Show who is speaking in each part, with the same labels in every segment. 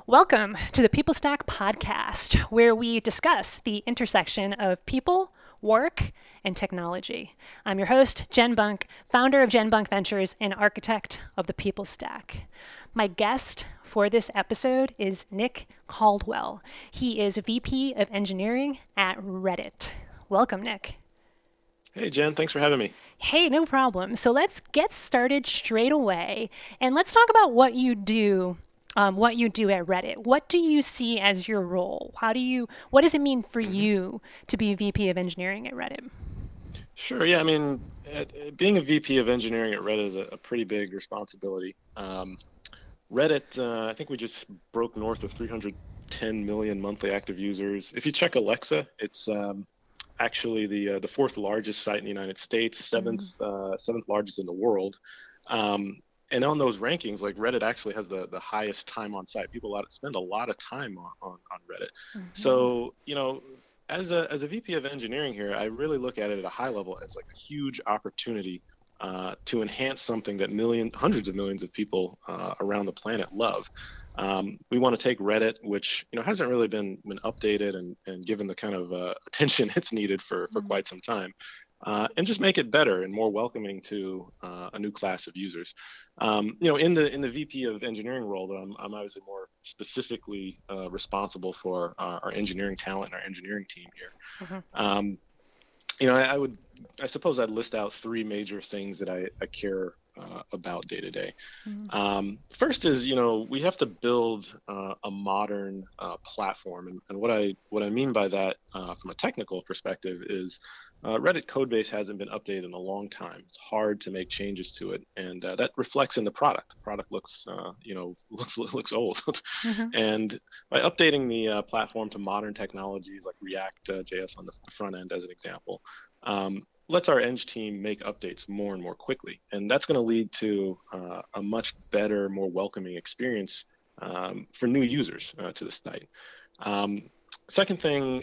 Speaker 1: Welcome to the People Stack podcast, where we discuss the intersection of people, work, and technology. I'm your host, Jen Bunk, founder of Jen Bunk Ventures and architect of the People Stack. My guest for this episode is Nick Caldwell. He is VP of Engineering at Reddit. Welcome, Nick.
Speaker 2: Hey, Jen, thanks for having me.
Speaker 1: Hey, no problem. So let's get started straight away, and let's talk about what you do at Reddit. What do you see as your role? What does it mean for you to be VP of Engineering at Reddit?
Speaker 2: Sure, yeah, being a VP of engineering at Reddit is a pretty big responsibility. Reddit, I think we just broke north of 310 million monthly active users. If you check Alexa, it's actually the fourth largest site in the United States, seventh largest in the world. And on those rankings, like Reddit actually has the highest time on site. People spend a lot of time on Reddit. Mm-hmm. So, as a VP of engineering here, I really look at it at a high level as like a huge opportunity to enhance something that hundreds of millions of people around the planet love. We want to take Reddit, which hasn't really been updated and given the kind of attention it's needed for quite some time, and just make it better and more welcoming to a new class of users. In the VP of engineering role, though, I'm obviously more specifically responsible for our engineering talent and our engineering team here. Mm-hmm. I suppose I'd list out three major things that I care about day to day. First is, we have to build a modern platform, and what I mean by that from a technical perspective is Reddit codebase hasn't been updated in a long time. It's hard to make changes to it, and that reflects in the product. The product looks old, and by updating the platform to modern technologies like React JS on the front end, as an example, lets our Eng team make updates more and more quickly. And that's going to lead to a much better, more welcoming experience for new users to the site. Second thing,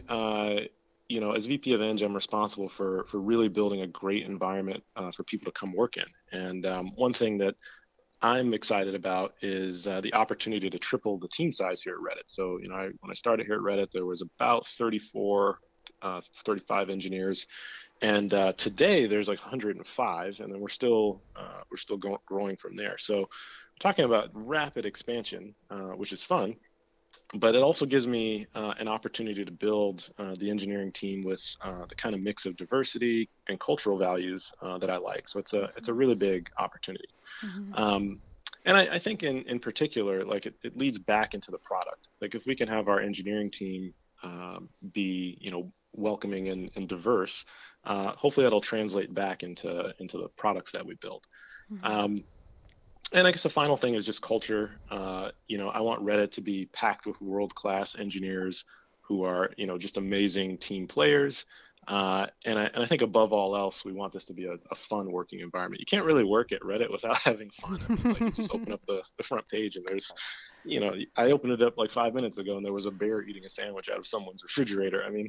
Speaker 2: as VP of Eng, I'm responsible for really building a great environment for people to come work in. And one thing that I'm excited about is the opportunity to triple the team size here at Reddit. So, when I started here at Reddit, there was about 35 engineers. And today there's like 105, and then we're still growing from there. So we're talking about rapid expansion, which is fun, but it also gives me an opportunity to build the engineering team with the kind of mix of diversity and cultural values that I like. So it's a really big opportunity. Mm-hmm. And I think in particular, like it leads back into the product. Like if we can have our engineering team be welcoming and diverse, hopefully that'll translate back into the products that we build. Mm-hmm. And I guess the final thing is just culture. I want Reddit to be packed with world-class engineers who are just amazing team players. And I think above all else, we want this to be a fun working environment. You can't really work at Reddit without having fun. Like you just open up the front page and there's, I opened it up like 5 minutes ago and there was a bear eating a sandwich out of someone's refrigerator. I mean,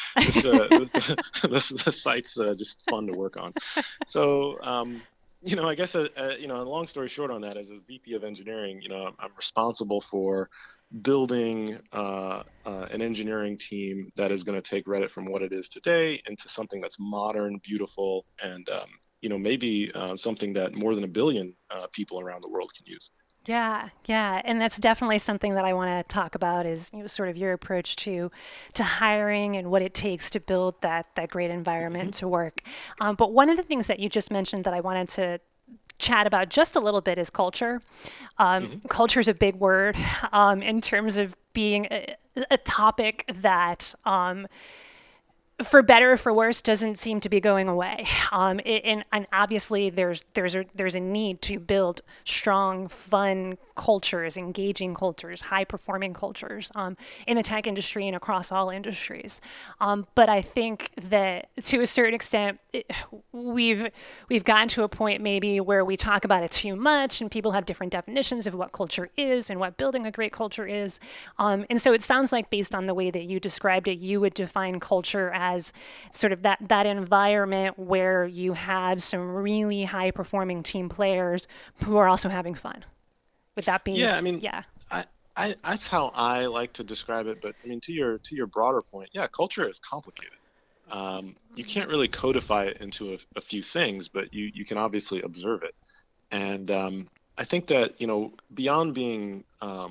Speaker 2: the site's just fun to work on. So, I guess, a long story short on that, as a VP of engineering, I'm responsible for building an engineering team that is going to take Reddit from what it is today into something that's modern, beautiful, and maybe something that more than 1 billion people around the world can use.
Speaker 1: Yeah, and that's definitely something that I want to talk about is sort of your approach to hiring and what it takes to build that great environment to work. But one of the things that you just mentioned that I wanted to chat about just a little bit is culture. Culture is a big word in terms of being a topic that, for better or for worse, doesn't seem to be going away. And obviously, there's a need to build strong, fun cultures, engaging cultures, high-performing cultures in the tech industry and across all industries. But I think that to a certain extent, we've gotten to a point maybe where we talk about it too much, and people have different definitions of what culture is and what building a great culture is. And so it sounds like, based on the way that you described it, you would define culture as sort of that environment where you have some really high-performing team players who are also having fun. Would that be?
Speaker 2: Yeah,
Speaker 1: yeah.
Speaker 2: that's how I like to describe it. But I mean, to your broader point, yeah, culture is complicated. You can't really codify it into a few things, but you can obviously observe it. And I think that, beyond being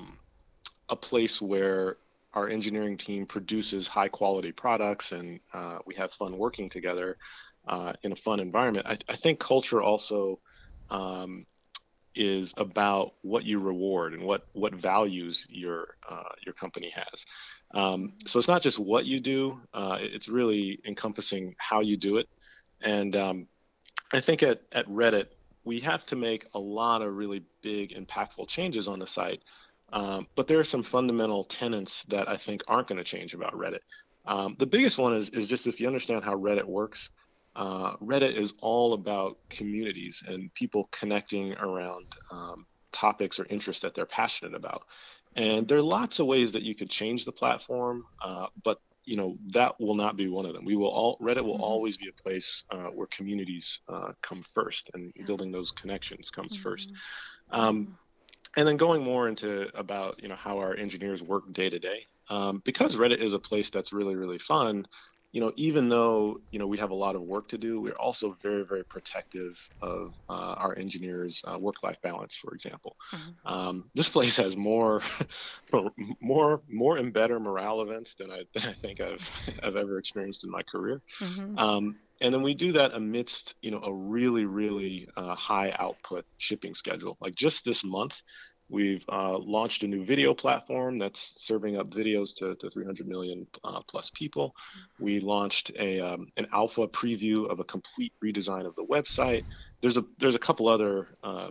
Speaker 2: a place where our engineering team produces high quality products and we have fun working together in a fun environment, I think culture also um, is about what you reward and what values your company has. So it's not just what you do; it's really encompassing how you do it. And I think at Reddit we have to make a lot of really big, impactful changes on the site. But there are some fundamental tenets that I think aren't going to change about Reddit. The biggest one is just if you understand how Reddit works, Reddit is all about communities and people connecting around topics or interests that they're passionate about. And there are lots of ways that you could change the platform, but that will not be one of them. Reddit will
Speaker 1: Mm-hmm.
Speaker 2: always be a place where communities come first, and
Speaker 1: Yeah.
Speaker 2: building those connections comes first.
Speaker 1: Mm-hmm.
Speaker 2: Um,
Speaker 1: Mm-hmm.
Speaker 2: and then going more into about how our engineers work day to day, because Reddit is a place that's really really fun. Even though we have a lot of work to do, we're also very very protective of our engineers' work-life balance. For example,
Speaker 1: Mm-hmm.
Speaker 2: this place has more more and better morale events than I think I've ever experienced in my career.
Speaker 1: Mm-hmm.
Speaker 2: And then we do that amidst, a really, really high output shipping schedule. Like just this month, we've launched a new video platform that's serving up videos to 300 million plus people. We launched an alpha preview of a complete redesign of the website. There's a couple other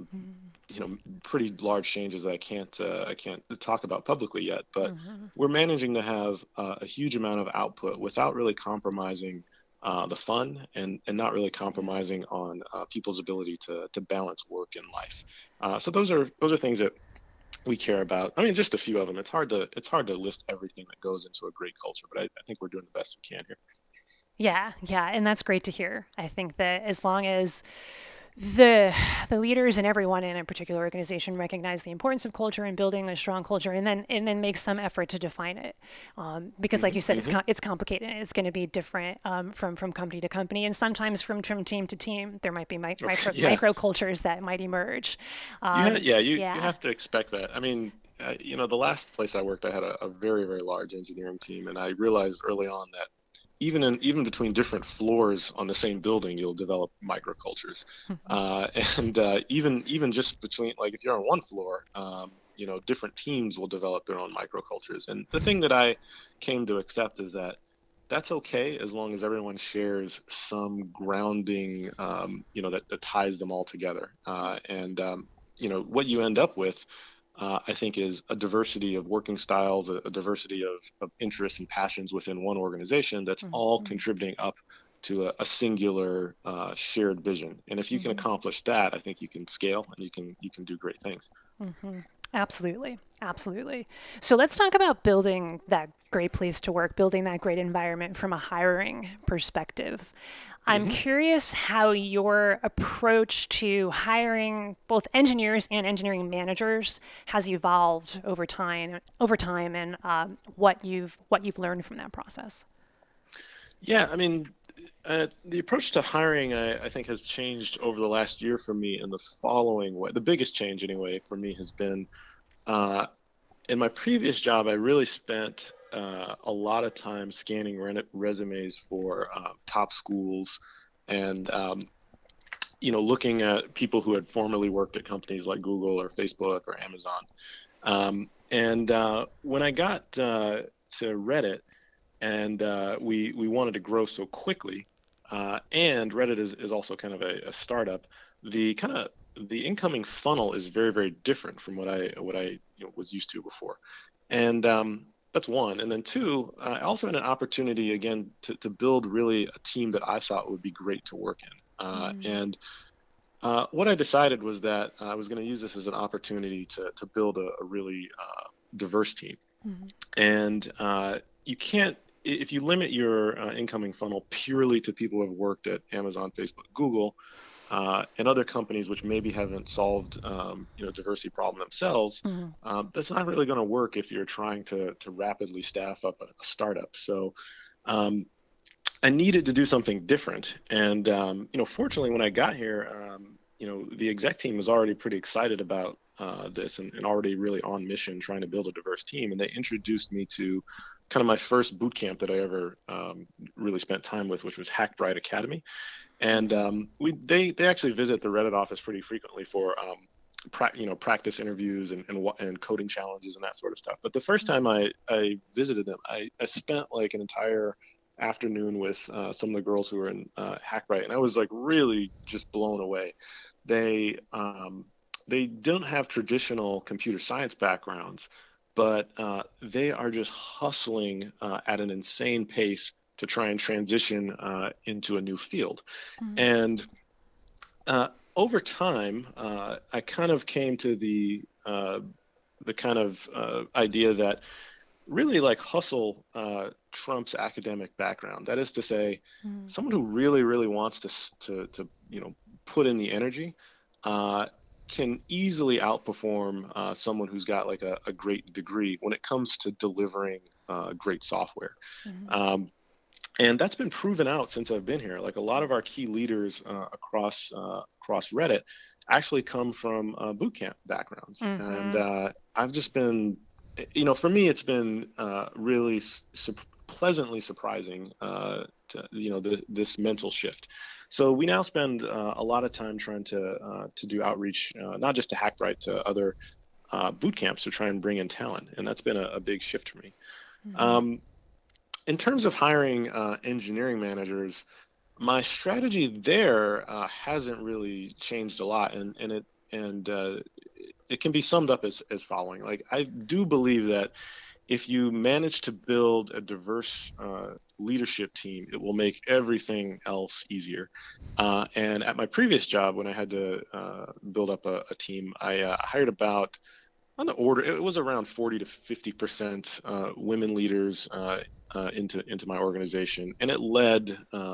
Speaker 2: pretty large changes that I can't talk about publicly yet, but
Speaker 1: Mm-hmm.
Speaker 2: we're managing to have a huge amount of output without really compromising the fun and not really
Speaker 1: Yeah.
Speaker 2: compromising on people's ability to balance work and life. So those are things that we care about. I mean, just a few of them. It's hard to list everything that goes into a great culture, but I think we're doing the best we can here.
Speaker 1: Yeah, yeah, and that's great to hear. I think that as long as the the leaders and everyone in a particular organization recognize the importance of culture and building a strong culture, and then make some effort to define it, because like
Speaker 2: Hmm.
Speaker 1: you said,
Speaker 2: Hmm.
Speaker 1: it's complicated. It's going to be different from company to company, and sometimes from team to team. There might be
Speaker 2: Yeah,
Speaker 1: micro cultures that might emerge.
Speaker 2: yeah, you
Speaker 1: Yeah.
Speaker 2: have to expect that. I mean, the last place I worked, I had a very very large engineering team, and I realized early on that even between different floors on the same building, you'll develop microcultures. And even just between, like, if you're on one floor, different teams will develop their own microcultures. And the thing that I came to accept is that that's okay as long as everyone shares some grounding, that ties them all together. And what you end up with, I think, is a diversity of working styles, a diversity of interests and passions within one organization that's all
Speaker 1: Mm-hmm.
Speaker 2: contributing up to a singular shared vision. And if you can
Speaker 1: Mm-hmm.
Speaker 2: accomplish that, I think you can scale and you can do great things.
Speaker 1: Mm-hmm. Absolutely. Absolutely. So let's talk about building that great place to work, building that great environment from a hiring perspective. I'm
Speaker 2: Hmm.
Speaker 1: curious how your approach to hiring both engineers and engineering managers has evolved over time, and what you've learned from that process.
Speaker 2: Yeah, I mean, the approach to hiring, I think, has changed over the last year for me in the following way. The biggest change, anyway, for me has been uh, in my previous job, I really spent a lot of time scanning resumes for top schools and looking at people who had formerly worked at companies like Google or Facebook or Amazon. And when I got to Reddit, and we wanted to grow so quickly, and Reddit is also kind of a startup. The kind of the incoming funnel is very very different from what I was used to before, and that's one. And then two, I also had an opportunity again to build really a team that I thought would be great to work in. And what I decided was that I was going to use this as an opportunity to build a really diverse team.
Speaker 1: Mm-hmm.
Speaker 2: And you can't, if you limit your incoming funnel purely to people who have worked at Amazon, Facebook, Google, and other companies which maybe haven't solved diversity problem themselves,
Speaker 1: Mhm.
Speaker 2: that's not really going to work if you're trying to rapidly staff up a startup. So um, I needed to do something different. And fortunately, when I got here, the exec team was already pretty excited about this and already really on mission trying to build a diverse team. And they introduced me to kind of my first boot camp that I ever really spent time with, which was Hackbright Academy. And they actually visit the Reddit office pretty frequently for practice interviews and coding challenges and that sort of stuff. But the first time I visited them, I spent like an entire afternoon with some of the girls who were in Hackbright, and I was like really just blown away. They don't have traditional computer science backgrounds, but they are just hustling at an insane pace to try and transition into a new field.
Speaker 1: Mhm.
Speaker 2: And over time, I kind of came to the kind of idea that really like hustle trumps academic background. That is to say,
Speaker 1: Mhm.
Speaker 2: someone who really, really wants to put in the energy uh, can easily outperform someone who's got like a great degree when it comes to delivering great software.
Speaker 1: Mhm.
Speaker 2: Um, and that's been proven out since I've been here. Like a lot of our key leaders across Reddit actually come from boot camp backgrounds, and
Speaker 1: Mhm.
Speaker 2: I've just been, for me, it's been really pleasantly surprising to this mental shift. So we now spend a lot of time trying to do outreach, not just to Hackbright, to other boot camps to try and bring in talent, and that's been a big shift for me.
Speaker 1: Mhm.
Speaker 2: Um, in terms of hiring engineering managers, my strategy there hasn't really changed a lot, and it can be summed up as following. Like I do believe that if you manage to build a diverse leadership team, it will make everything else easier. And at my previous job, when I had to build up a team, I hired about on the order, it was around 40 to 50% women leaders into my organization, and it led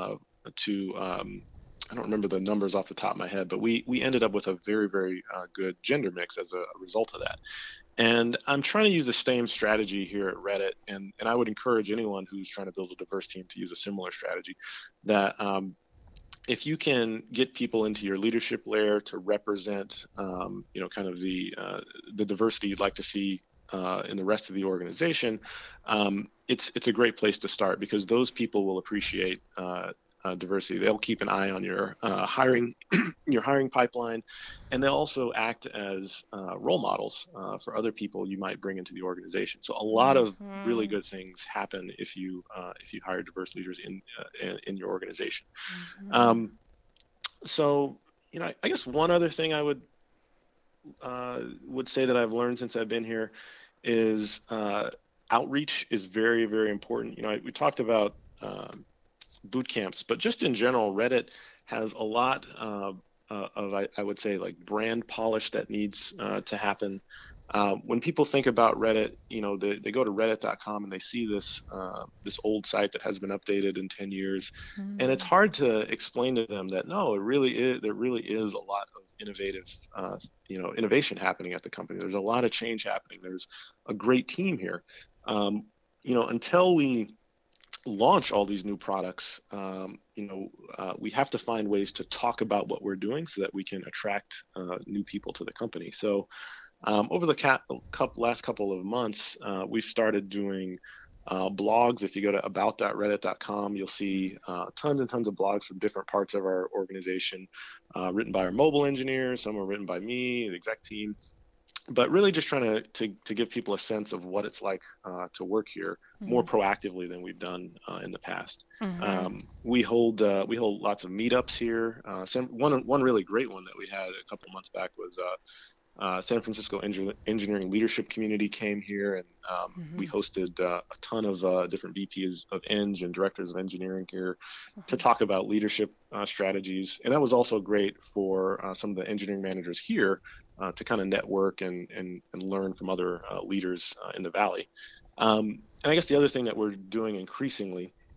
Speaker 2: to I don't remember the numbers off the top of my head, but we ended up with a very very good gender mix as a result of that. And I'm trying to use the same strategy here at Reddit, and I would encourage anyone who's trying to build a diverse team to use a similar strategy. That if you can get people into your leadership layer to represent, kind of the diversity you'd like to see in the rest of the organization, it's a great place to start because those people will appreciate diversity. They'll keep an eye on your hiring your hiring pipeline, and they'll also act as role models for other people you might bring into the organization. So a lot of really
Speaker 1: Mhm.
Speaker 2: good things happen if you hire diverse leaders in your organization.
Speaker 1: Mhm.
Speaker 2: Um, so, I guess one other thing I would say that I've learned since I've been here is outreach is very, very important. We talked about boot camps, but just in general, Reddit has a lot of, I would say, like brand polish that needs to happen. When people think about Reddit, they go to reddit.com and they see this old site that has been updated in 10 years, and it's
Speaker 1: Mhm.
Speaker 2: hard to explain to them that no, it really is. There really is a lot of innovation happening at the company. There's a lot of change happening. There's a great team here. Um, until we launch all these new products, we have to find ways to talk about what we're doing so that we can attract new people to the company. So over the last couple of months, we've started doing blogs. If you go to about.reddit.com, you'll see tons and tons of blogs from different parts of our organization, written by our mobile engineers. Some are written by me, the exec team, but really just trying to give people a sense of what it's like to work here more
Speaker 1: Mhm.
Speaker 2: proactively than we've done in the past.
Speaker 1: Mhm.
Speaker 2: We hold lots of meetups here. One really great one that we had a couple months back was San Francisco engineering leadership community came here, and we
Speaker 1: Mhm.
Speaker 2: hosted a ton of different VPs of Eng and directors of engineering here to
Speaker 1: Mhm.
Speaker 2: talk about leadership strategies. And that was also great for some of the engineering managers here to kind of network and learn from other leaders in the valley. And I guess the other thing that we're doing increasingly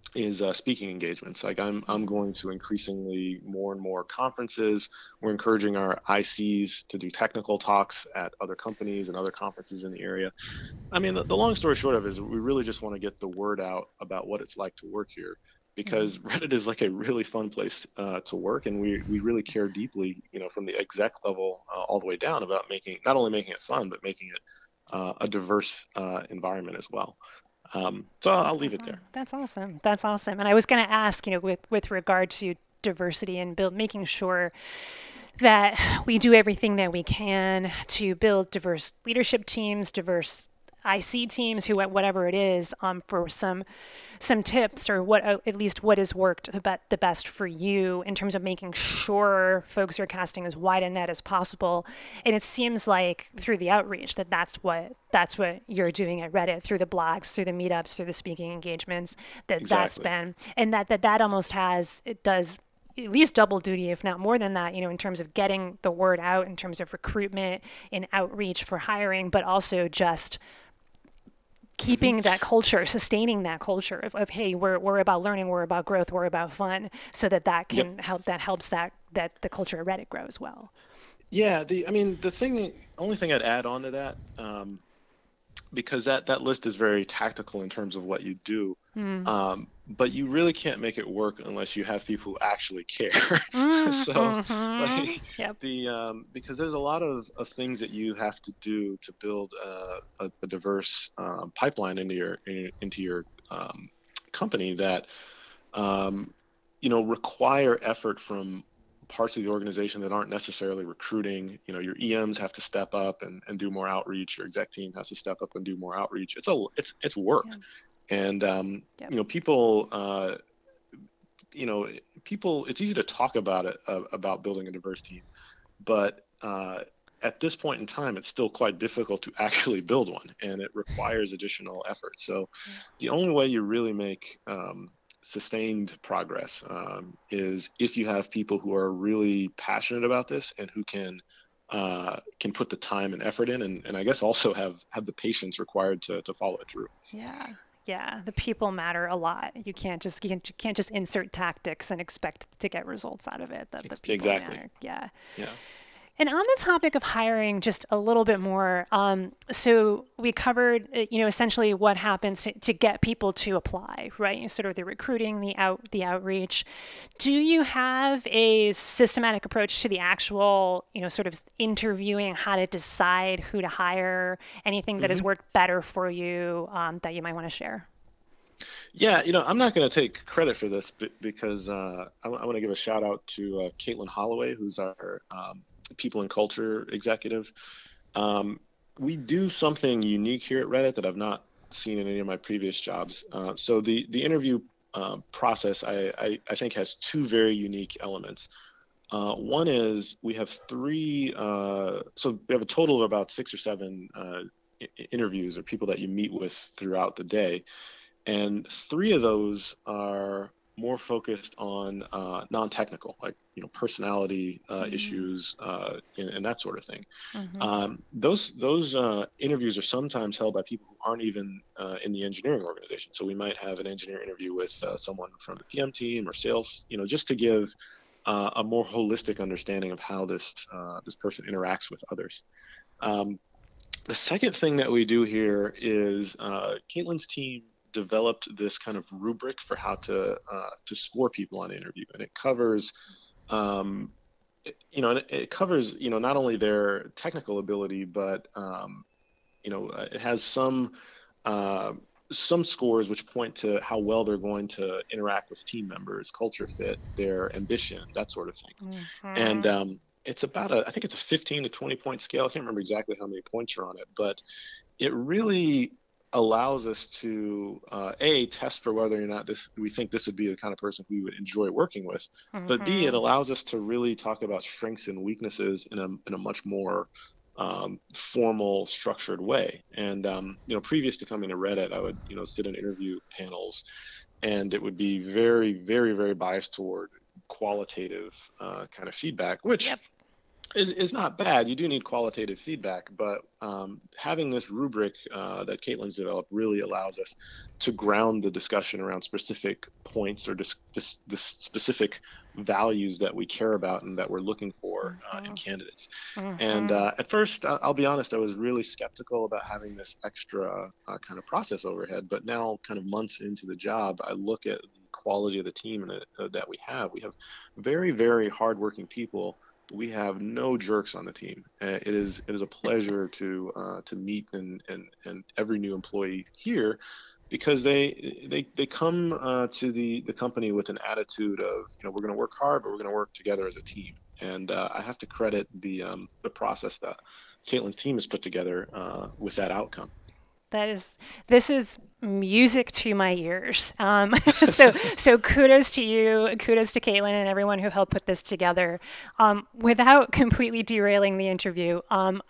Speaker 2: is speaking engagements. Like I'm going to increasingly more and more conferences. We're encouraging our ICs to do technical talks at other companies and other conferences in the area. I mean, the long story short of it is we really just want to get the word out about what it's like to work here, because Reddit is like a really fun place to work, and we really care deeply, from the exec level all the way down about not only making it fun, but making it a diverse environment as well. So I'll
Speaker 1: That's
Speaker 2: leave it
Speaker 1: awesome.
Speaker 2: there.
Speaker 1: That's awesome. That's awesome. And I was going to ask, with regard to diversity and making sure that we do everything that we can to build diverse leadership teams, diverse IC teams, whatever it is, for some tips, or at least what has worked the best for you in terms of making sure folks are casting as wide a net as possible. And it seems like through the outreach that's what you're doing at Reddit, through the blogs, through the meetups, through the speaking engagements, that's
Speaker 2: Exactly.
Speaker 1: been, and that almost it does at least double duty, if not more than that, in terms of getting the word out, in terms of recruitment and outreach for hiring, but also just
Speaker 2: Hmm.
Speaker 1: keeping that culture, sustaining that culture of hey, we're about learning, we're about growth, we're about fun, so that
Speaker 2: Yep.
Speaker 1: can help, that helps that the culture of Reddit grow as well.
Speaker 2: Yeah. I mean, only thing I'd add on to that, because that list is very tactical in terms of what you do. But you really can't make it work unless you have people who actually care. So,
Speaker 1: Mm-hmm.
Speaker 2: like
Speaker 1: Yep.
Speaker 2: because there's a lot of things that you have to do to build a diverse pipeline into your company that require effort from parts of the organization that aren't necessarily recruiting. Your EMs have to step up and do more outreach. Your exec team has to step up and do more outreach. It's work,
Speaker 1: Yep.
Speaker 2: and
Speaker 1: Yep.
Speaker 2: you know, people. It's easy to talk about it about building a diverse team, but at this point in time, it's still quite difficult to actually build one, and it requires additional effort. So, the only way you really make sustained progress is if you have people who are really passionate about this and who can put the time and effort in, and I guess also have the patience required to follow it through.
Speaker 1: Yeah. Yeah, the people matter a lot. You can't just insert tactics and expect to get results out of it. That the people
Speaker 2: Exactly.
Speaker 1: matter. Yeah.
Speaker 2: Yeah.
Speaker 1: And on the topic of hiring, just a little bit more. So we covered, essentially what happens to get people to apply, right? Sort of the recruiting, the outreach. Do you have a systematic approach to the actual, sort of interviewing, how to decide who to hire? Anything that has
Speaker 2: Hmm.
Speaker 1: worked better for you, that you might want to share?
Speaker 2: Yeah, I'm not going to take credit for this because I want to give a shout out to Caitlin Holloway, who's our people and culture executive. Um, we do something unique here at Reddit that I've not seen in any of my previous jobs. So the interview process, I think, has two very unique elements. One is we have so we have a total of about 6 or 7 interviews, or people that you meet with throughout the day, and 3 of those are more focused on non-technical, like personality issues and that sort of thing.
Speaker 1: Mm-hmm.
Speaker 2: Those interviews are sometimes held by people who aren't even in the engineering organization. So we might have an engineer interview with someone from the PM team or sales, just to give a more holistic understanding of how this person interacts with others. Um, the second thing that we do here is Caitlin's team developed this kind of rubric for how to score people on an interview, and it covers um, it covers not only their technical ability, but it has uh, some scores which point to how well they're going to interact with team members, culture fit, their ambition, that sort of thing. And
Speaker 1: Mm-hmm.
Speaker 2: it's about I think it's a 15 to 20 point scale. I can't remember exactly how many points are on it, but it really allows us to a test for whether or not we think this would be the kind of person we would enjoy working with, but b, it
Speaker 1: Mm-hmm.
Speaker 2: allows us to really talk about strengths and weaknesses in a much more formal, structured way. And previous to coming to Reddit, I would sit in interview panels, and it would be very, very, very biased toward qualitative kind of feedback, which
Speaker 1: Yep.
Speaker 2: is not bad. You do need qualitative feedback, but having this rubric that Caitlin's developed really allows us to ground the discussion around specific points or specific values that we care about and that we're looking for in
Speaker 1: Mm-hmm.
Speaker 2: candidates. And
Speaker 1: Mm-hmm.
Speaker 2: at first, I'll be honest, I was really skeptical about having this extra kind of process overhead. But now, kind of months into the job, I look at the quality of the team that we have. We have very, very hardworking people. We have no jerks on the team. It is a pleasure to meet and every new employee here, because they come to the company with an attitude of, we're going to work hard, but we're going to work together as a team. And I have to credit the process that Caitlin's team has put together with that outcome.
Speaker 1: That is, this is music to my ears. So kudos to you, kudos to Caitlin and everyone who helped put this together. Without completely derailing the interview,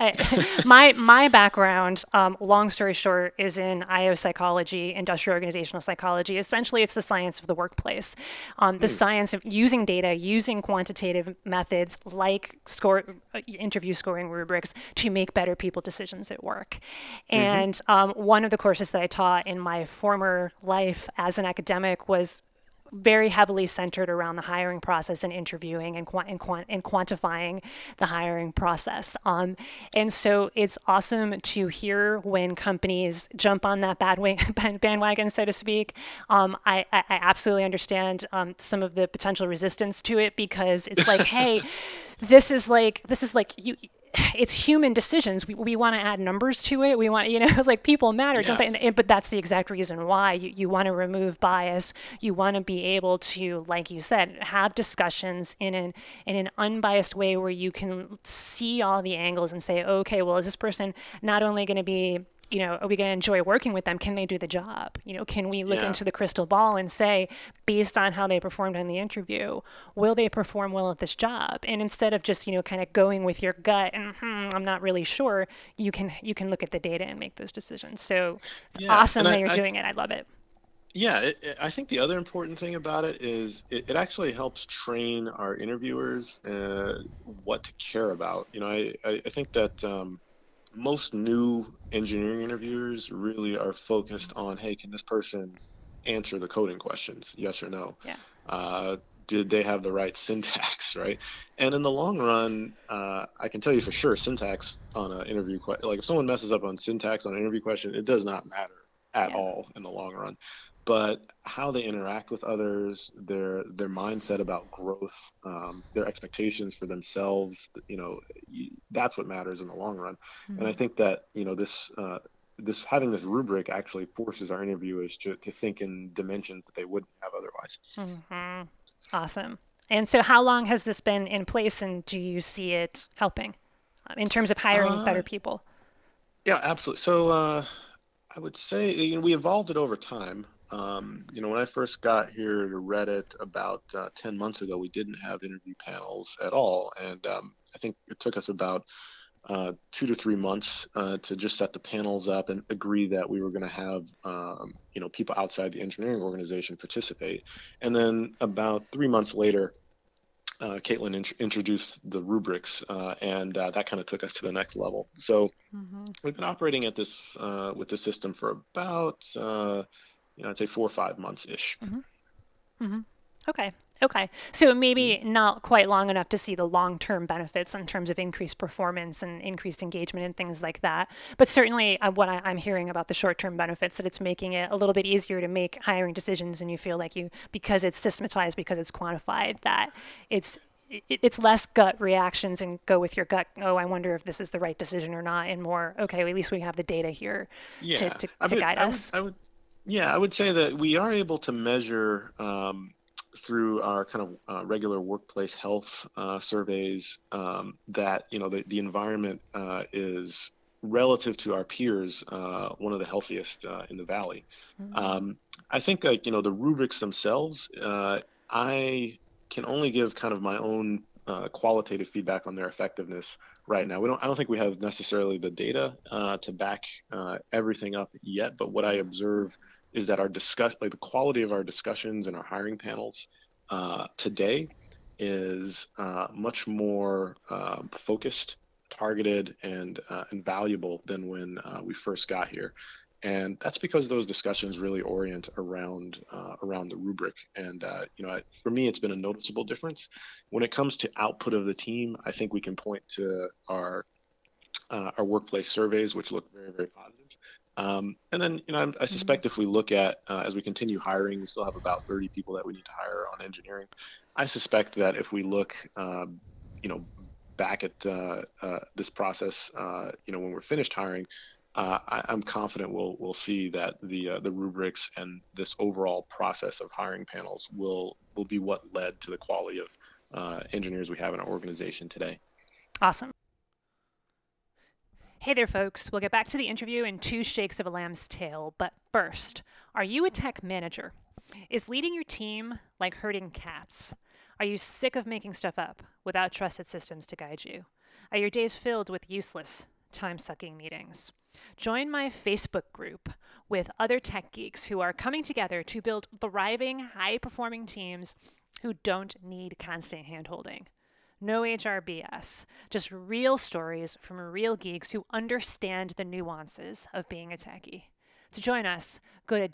Speaker 1: my background, long story short, is in IO psychology, industrial organizational psychology. Essentially, it's the science of the workplace, the
Speaker 2: Hmm.
Speaker 1: science of using data, using quantitative methods like interview scoring rubrics to make better people decisions at work.
Speaker 2: Hmm.
Speaker 1: And one of the courses that I taught in my former life as an academic was very heavily centered around the hiring process and interviewing and quantifying the hiring process. And so it's awesome to hear when companies jump on that bandwagon, so to speak. I absolutely understand some of the potential resistance to it, because it's like, hey, this is like you, it's human decisions. We want to add numbers to it. We want, it's like people matter, don't
Speaker 2: Yeah.
Speaker 1: they? But that's the exact reason why you want to remove bias. You want to be able to, like you said, have discussions in an unbiased way where you can see all the angles and say, okay, well, is this person not only going to be, are we going to enjoy working with them? Can they do the job? Can we look
Speaker 2: Yeah.
Speaker 1: into the crystal ball and say, based on how they performed in the interview, will they perform well at this job? And instead of just, kind of going with your gut and I'm not really sure, you can look at the data and make those decisions. So it's
Speaker 2: Yeah. And
Speaker 1: awesome that you're doing it. I love it.
Speaker 2: yeah, I think the other important thing about it is it actually helps train our interviewers what to care about. I think that most new engineering interviewers really are focused on, hey, can this person answer the coding questions? Yes or no?
Speaker 1: Yeah.
Speaker 2: Uh, did they have the right syntax, right? And in the long run, I can tell you for sure, syntax on an interview question, like if someone messes up on syntax on an interview question, it does not matter at
Speaker 1: Yeah.
Speaker 2: all in the long run. But how they interact with others, their mindset about growth, their expectations for themselves, that's what matters in the long run. And I
Speaker 1: Mm-hmm.
Speaker 2: think that this having this rubric actually forces our interviewers to think in dimensions that they wouldn't have otherwise.
Speaker 1: Mm-hmm. Awesome. And so, how long has this been in place, and do you see it helping in terms of hiring
Speaker 2: Uh,
Speaker 1: better people?
Speaker 2: yeah, absolutely. So I would say, we evolved it over time. When I first got here to Reddit about 10 months ago, we didn't have interview panels at all. And I think it took us about 2 to 3 months to just set the panels up and agree that we were going to have people outside the engineering organization participate. And then about 3 months later, Caitlin introduced the rubrics, and that kind of took us to the next level. So
Speaker 1: Mm-hmm.
Speaker 2: we've been operating at this with this system for about I'd say 4 or 5 months ish.
Speaker 1: Mm-hmm. Mm-hmm. Okay. Okay. So maybe not quite long enough to see the long-term benefits in terms of increased performance and increased engagement and things like that. But certainly, what I'm hearing about the short-term benefits, that it's making it a little bit easier to make hiring decisions, and you feel like because it's systematized, because it's quantified, that it's it's less gut reactions and go with your gut. Oh, I wonder if this is the right decision or not, and more. Okay, well, at least we have the data here to
Speaker 2: Yeah,
Speaker 1: to,
Speaker 2: I
Speaker 1: to
Speaker 2: would,
Speaker 1: guide
Speaker 2: I would,
Speaker 1: us.
Speaker 2: I would, yeah, I would say that we are able to measure through our kind of regular workplace health surveys that the environment is relative to our peers one of the healthiest in the valley.
Speaker 1: Mm-hmm.
Speaker 2: Um, I think like the rubrics themselves, I can only give kind of my own qualitative feedback on their effectiveness right now. I don't think we have necessarily the data to back everything up yet, but what I observe is that our discuss like the quality of our discussions and our hiring panels today is much more focused, targeted, and valuable than when we first got here. And that's because those discussions really orient around the rubric. And for me, it's been a noticeable difference. When it comes to output of the team, I think we can point to our workplace surveys, which look very, very positive. And then, I suspect if we look at, as we continue hiring, we still have about 30 people that we need to hire on engineering. I suspect that if we look, back at this process, when we're finished hiring, I'm confident we'll see that the rubrics and this overall process of hiring panels will be what led to the quality of engineers we have in our organization today.
Speaker 1: Awesome. Hey there, folks. We'll get back to the interview in 2 shakes of a lamb's tail. But first, are you a tech manager? Is leading your team like herding cats? Are you sick of making stuff up without trusted systems to guide you? Are your days filled with useless, time-sucking meetings? Join my Facebook group with other tech geeks who are coming together to build thriving, high-performing teams who don't need constant hand-holding. No HR BS, just real stories from real geeks who understand the nuances of being a techie. To join us, go to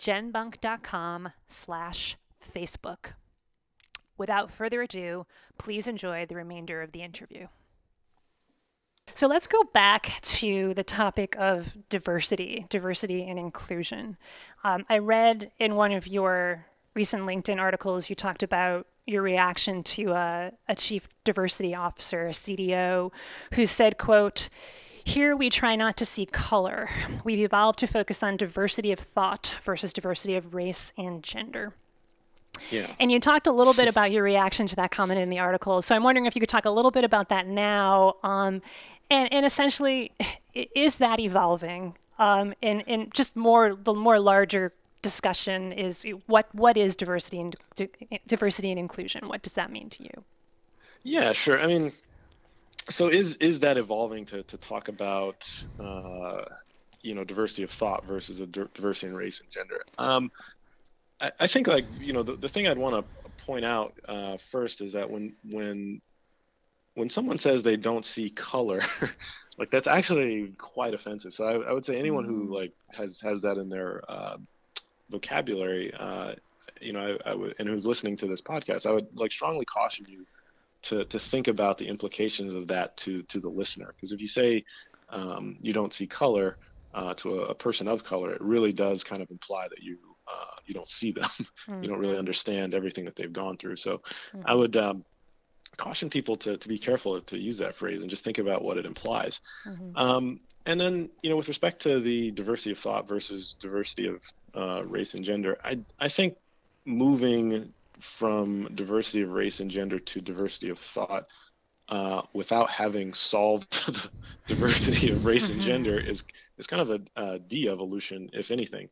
Speaker 1: jenbunk.com/Facebook. Without further ado, please enjoy the remainder of the interview. So let's go back to the topic of diversity and inclusion. I read in one of your recent LinkedIn articles, you talked about your reaction to a chief diversity officer, a CDO, who said, quote, "Here we try not to see color. We've evolved to focus on diversity of thought versus diversity of race and gender."
Speaker 2: Yeah.
Speaker 1: And you talked a little bit about your reaction to that comment in the article. So I'm wondering if you could talk a little bit about that now. And essentially, is that evolving? And just the more larger discussion is what is diversity and inclusion? What does that mean to you?
Speaker 2: Yeah, sure. I mean, so is that evolving to talk about diversity of thought versus diversity in race and gender? I think the thing I'd want to point out first is that when someone says they don't see color, like that's actually quite offensive. So I would say anyone who has that in their vocabulary, I would, and who's listening to this podcast, I would strongly caution you to think about the implications of that to the listener. Because if you say you don't see color to a person of color, it really does kind of imply that you don't see them. You don't really understand everything that they've gone through. So I would caution people to be careful to use that phrase and just think about what it implies. And then, with respect to the diversity of thought versus diversity of race and gender, I think moving from diversity of race and gender to diversity of thought without having solved the diversity of race and gender is kind of a de-evolution, if anything.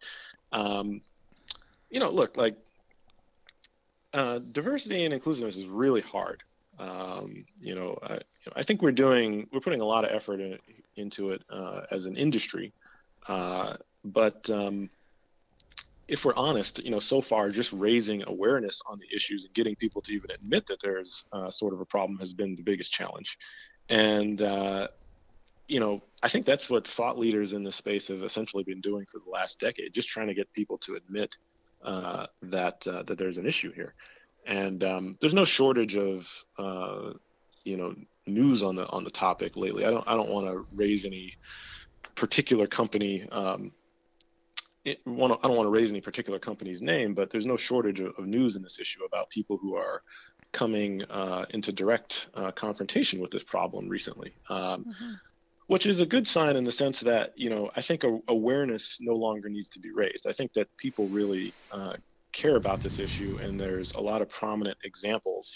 Speaker 2: Look, diversity and inclusiveness is really hard. I think we're putting a lot of effort into it as an industry, but if we're honest, so far just raising awareness on the issues and getting people to even admit that there's sort of a problem has been the biggest challenge. And I think that's what thought leaders in this space have essentially been doing for the last decade, just trying to get people to admit that there's an issue here. And there's no shortage of news on the topic lately. I don't want to raise any particular company. I don't want to raise any particular company's name, but there's no shortage of news in this issue about people who are coming into direct confrontation with this problem recently, which is a good sign in the sense that, I think awareness no longer needs to be raised. I think that people really care about this issue, and there's a lot of prominent examples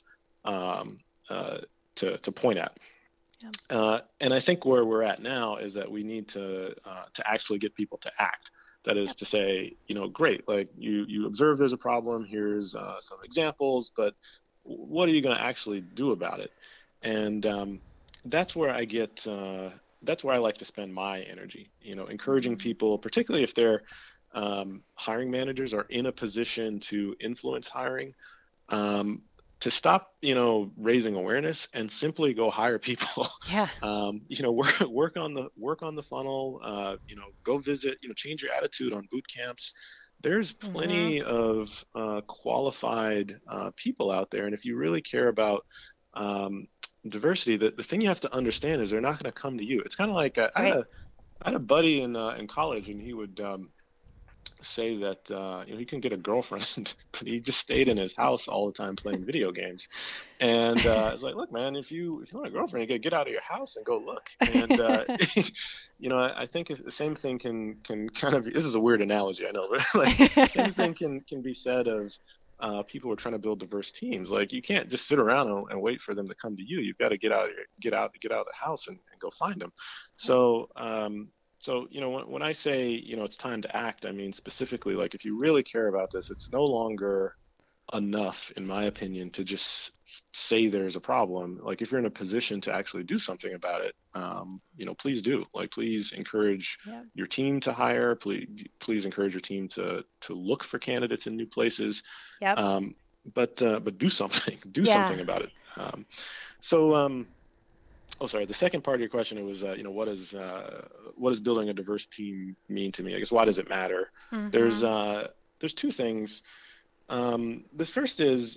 Speaker 2: to point at. Yeah. And I think where we're at now is that we need to actually get people to act. That is to say, great, like you observe there's a problem, here's some examples, but what are you going to actually do about it? And that's where I like to spend my energy, encouraging people, particularly if they're hiring managers are in a position to influence hiring. to stop, raising awareness and simply go hire people.
Speaker 1: Yeah.
Speaker 2: Work on the funnel. Go visit. Change your attitude on boot camps. There's
Speaker 1: Mm-hmm.
Speaker 2: plenty of qualified people out there, and if you really care about um, diversity, the thing you have to understand is they're not going to come to you. It's kind of like
Speaker 1: Right.
Speaker 2: I had a buddy in college, and he would say that he couldn't get a girlfriend, but he just stayed in his house all the time playing video games. And it's like, look, man, if you want a girlfriend, you gotta get out of your house and go look. And I think the same thing can kind of this is a weird analogy, I know, but like the same thing can be said of people who are trying to build diverse teams. Like you can't just sit around and wait for them to come to you. You've got to get out of the house and go find them. So when I say, it's time to act, I mean specifically, like if you really care about this, it's no longer enough, in my opinion, to just say there's a problem. Like if you're in a position to actually do something about it, please do. Like please encourage
Speaker 1: Yeah.
Speaker 2: your team to hire. Please encourage your team to look for candidates in new places.
Speaker 1: Yep.
Speaker 2: But do something. Do
Speaker 1: Yeah.
Speaker 2: something about it. So. Oh, sorry. The second part of your question, it was, what does building a diverse team mean to me? I guess why does it matter? There's
Speaker 1: Mm-hmm.
Speaker 2: there's two things. The first is,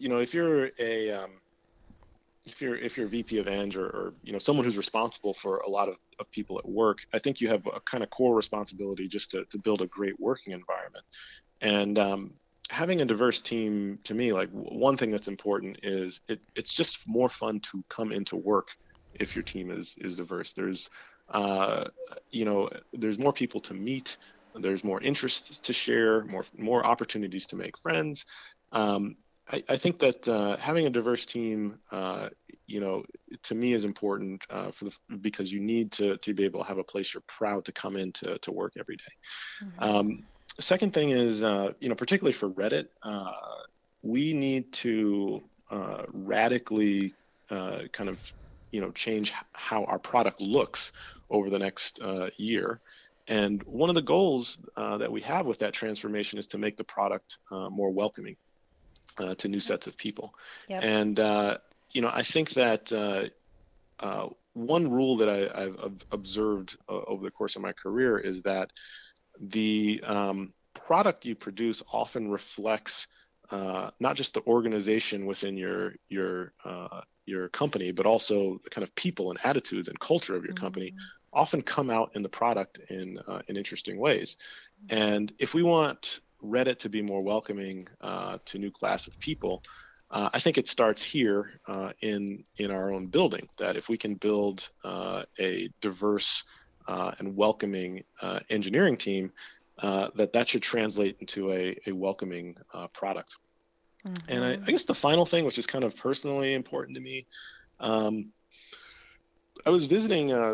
Speaker 2: if you're a VP of Eng or someone who's responsible for a lot of people at work, I think you have a kind of core responsibility just to build a great working environment. And having a diverse team, to me, like one thing that's important is it's just more fun to come into work if your team is diverse. Uh, there's more people to meet. There's more interests to share, more opportunities to make friends. Um, I think that having a diverse team, to me is important because you need to be able to have a place you're proud to come into to work every day.
Speaker 1: Mm-hmm.
Speaker 2: Um, Second thing is, particularly for Reddit, we need to radically kind of, change how our product looks over the next year. And one of the goals that we have with that transformation is to make the product more welcoming to new sets of people.
Speaker 1: Yep.
Speaker 2: And I think that one rule that I've observed over the course of my career is that the product you produce often reflects not just the organization within your company, but also the kind of people and attitudes and culture of your company
Speaker 1: Mm-hmm.
Speaker 2: often come out in the product in interesting ways. And if we want Reddit to be more welcoming to new class of people, I think it starts here in our own building. That if we can build a diverse and welcoming engineering team, that should translate into a welcoming product. And I
Speaker 1: Mm-hmm.
Speaker 2: guess the final thing, which is kind of personally important to me, um, I was visiting a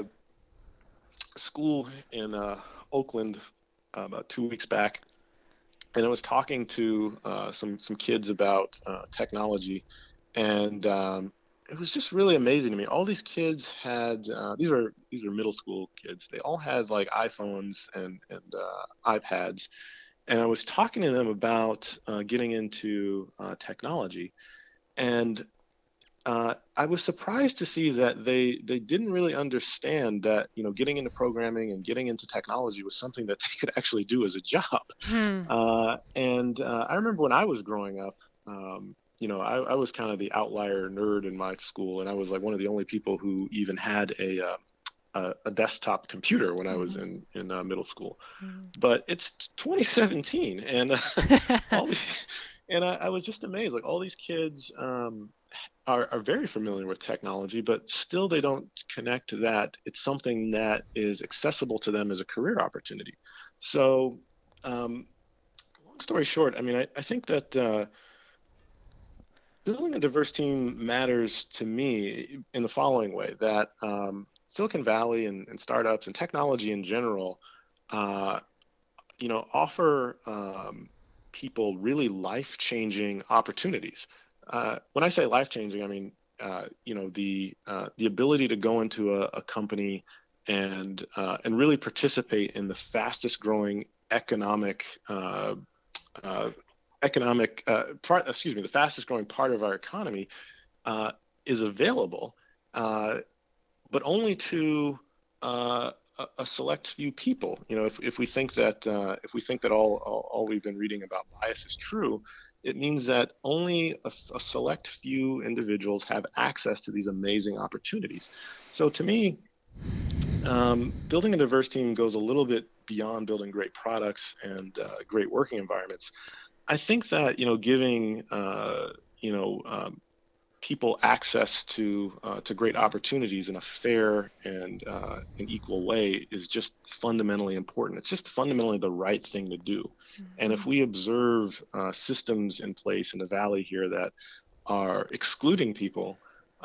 Speaker 2: school in Oakland about 2 weeks back, and I was talking to some kids about technology, and it was just really amazing to me. All these kids had these are middle school kids. They all had like iPhones and iPads, and I was talking to them about getting into technology, and I was surprised to see that they didn't really understand that getting into programming and getting into technology was something that they could actually do as a job.
Speaker 1: Hmm.
Speaker 2: And I remember when I was growing up, I was kind of the outlier nerd in my school, and I was like one of the only people who even had a desktop computer when I was
Speaker 1: Mm-hmm.
Speaker 2: in middle school.
Speaker 1: Mm-hmm.
Speaker 2: But it's 2017, and all the, and I was just amazed. Like all these kids are very familiar with technology, but still they don't connect to that. It's something that is accessible to them as a career opportunity. So, long story short, I mean, I think that building a diverse team matters to me in the following way: that Silicon Valley and startups and technology in general, uh, offer people really life-changing opportunities. When I say life-changing, I mean the ability to go into a company and really participate in the fastest growing uh, economic the fastest growing part of our economy is available, but only to a select few people. If we think that all we've been reading about bias is true, it means that only a select few individuals have access to these amazing opportunities. So to me, building a diverse team goes a little bit beyond building great products and great working environments. I think that giving people access to great opportunities in a fair and an equal way is just fundamentally important. It's just fundamentally the right thing to do. Mm-hmm. And if we observe systems in place in the Valley here that are excluding people,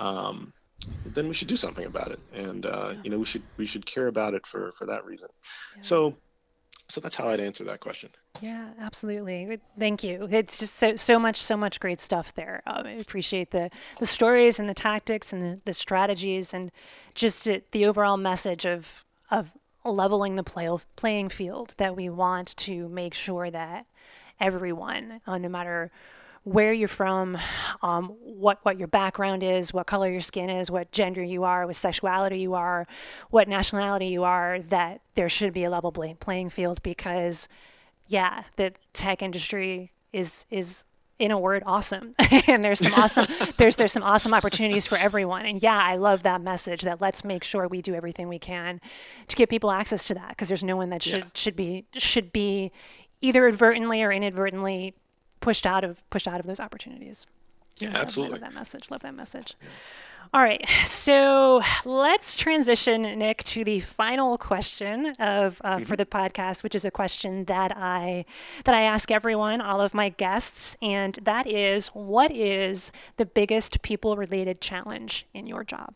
Speaker 2: then we should do something about it. And we should care about it for that reason. Yeah. So that's how I'd answer that question.
Speaker 1: Yeah, absolutely. Thank you. It's just so much great stuff there. I appreciate the stories and the tactics and the strategies and just the overall message of leveling the playing field, that we want to make sure that everyone, no matter where you're from, what your background is, what color your skin is, what gender you are, what sexuality you are, what nationality you are, that there should be a level playing field, because the tech industry is in a word awesome. And there's some awesome there's some awesome opportunities for everyone. And I love that message, that let's make sure we do everything we can to give people access to that, because there's no one that should be either advertently or inadvertently pushed out of those opportunities.
Speaker 2: Yeah, absolutely.
Speaker 1: Love that message. Yeah. All right, so let's transition, Nick, to the final question for the podcast, which is a question that I ask everyone, all of my guests, and that is, what is the biggest people-related challenge in your job?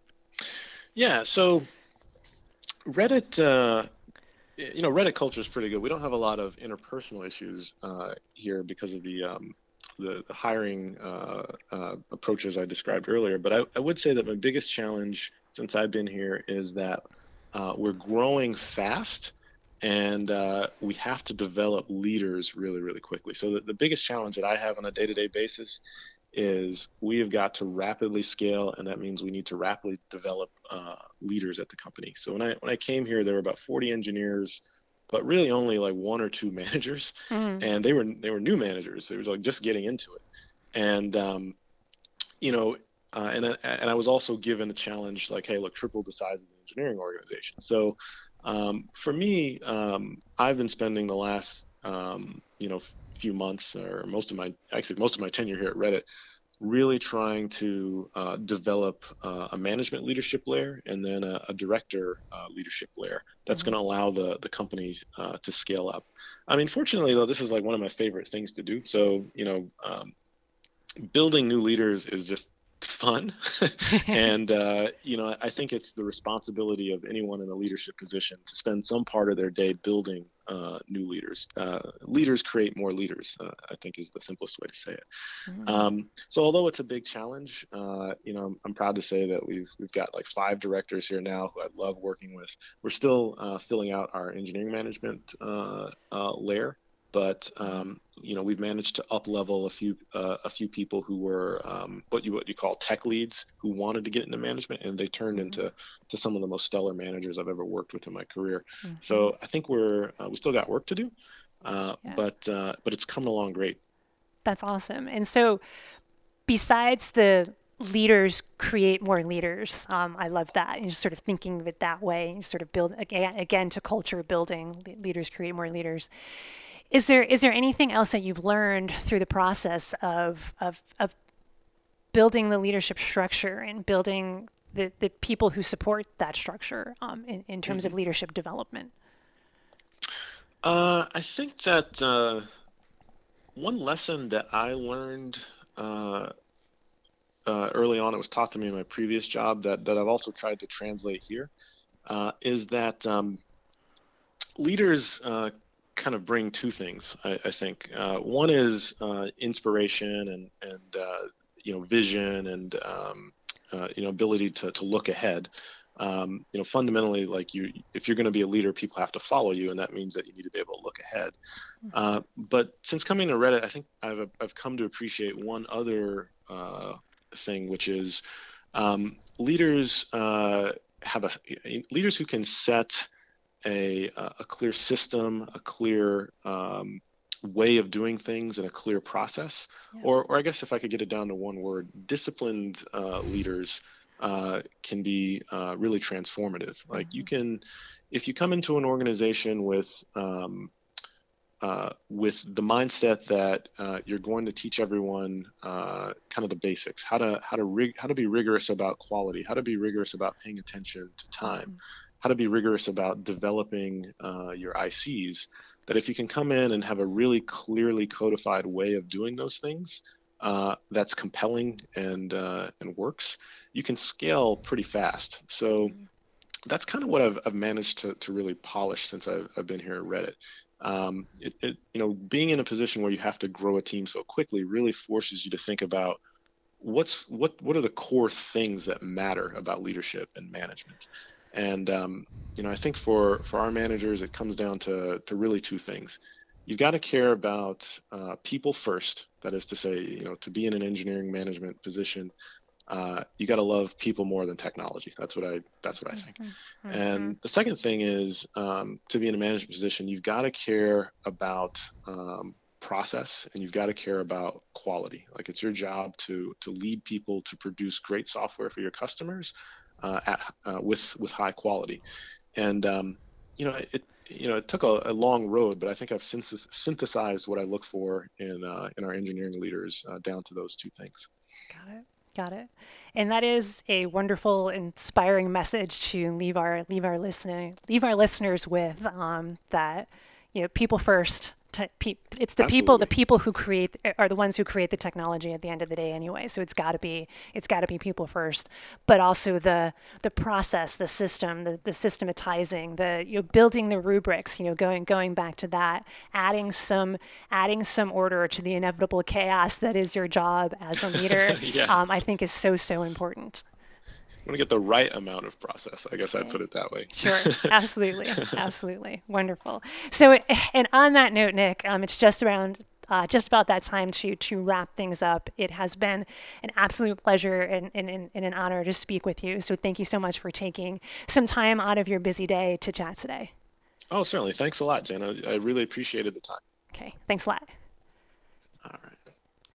Speaker 2: Yeah, so Reddit. Reddit culture is pretty good. We don't have a lot of interpersonal issues here because of the hiring approaches I described earlier. But I would say that my biggest challenge since I've been here is that we're growing fast, and we have to develop leaders really, really quickly. So the biggest challenge that I have on a day-to-day basis is we have got to rapidly scale, and that means we need to rapidly develop leaders at the company. So when I came here, there were about 40 engineers, but really only like one or two managers, and they were new managers. It was like just getting into it, and and I was also given a challenge like, hey, look, triple the size of the engineering organization. So for me, I've been spending the last few months, or most of my tenure here at Reddit, really trying to develop a management leadership layer and then a director leadership layer that's going to allow the company to scale up. I mean, fortunately, though, this is like one of my favorite things to do. So, building new leaders is just fun. And, I think it's the responsibility of anyone in a leadership position to spend some part of their day building new leaders. Leaders create more leaders, I think is the simplest way to say it. So although it's a big challenge, I'm proud to say that we've got like 5 directors here now who I love working with. We're still filling out our engineering management layer. But we've managed to up-level a few people who were what you call tech leads, who wanted to get into management, and they turned into some of the most stellar managers I've ever worked with in my career. So I think we still got work to do, but it's coming along great.
Speaker 1: That's awesome. And so, besides the leaders create more leaders, I love that. And just sort of thinking of it that way, and sort of build again to culture building. Leaders create more leaders. Is there anything else that you've learned through the process of building the leadership structure and building the people who support that structure in terms of leadership development?
Speaker 2: I think that one lesson that I learned early on, it was taught to me in my previous job that I've also tried to translate here, is that leaders kind of bring 2 things, I think. One is inspiration and vision and ability to look ahead. fundamentally, like if you're going to be a leader, people have to follow you, and that means that you need to be able to look ahead. But since coming to Reddit, I think I've come to appreciate one other thing, which is leaders leaders who can set a clear system, a clear way of doing things, and a clear process. Yeah. Or I guess if I could get it down to one word, disciplined leaders can be really transformative. Like you can, if you come into an organization with the mindset that you're going to teach everyone kind of the basics, how to be rigorous about quality, how to be rigorous about paying attention to time, how to be rigorous about developing your ICs, that if you can come in and have a really clearly codified way of doing those things that's compelling and works, you can scale pretty fast. So that's kind of what I've managed to really polish since I've been here at Reddit. Being in a position where you have to grow a team so quickly really forces you to think about what are the core things that matter about leadership and management. And I think for our managers, it comes down to really two things. You've got to care about people first. That is to say, to be in an engineering management position, you got to love people more than technology. That's what I think. And the second thing is to be in a management position, you've got to care about process, and you've got to care about quality. Like it's your job to lead people to produce great software for your customers with high quality. And it took a long road, but I think I've synthesized what I look for in our engineering leaders down to those two things.
Speaker 1: Got it. And that is a wonderful, inspiring message to leave our listeners with. That people first. It's the people. The people who create are the ones who create the technology at the end of the day, anyway. So it's got to be people first, but also the process, the system, the systematizing, building the rubrics. Going back to that, adding some order to the inevitable chaos that is your job as a leader. Yeah. I think is so important.
Speaker 2: I want to get the right amount of process. I guess I'd put it that way.
Speaker 1: Sure. Absolutely. Wonderful. So, and on that note, Nick, it's just about that time to wrap things up. It has been an absolute pleasure and an honor to speak with you. So thank you so much for taking some time out of your busy day to chat today.
Speaker 2: Oh, certainly. Thanks a lot, Jen. I really appreciated the time.
Speaker 1: Okay. Thanks a lot.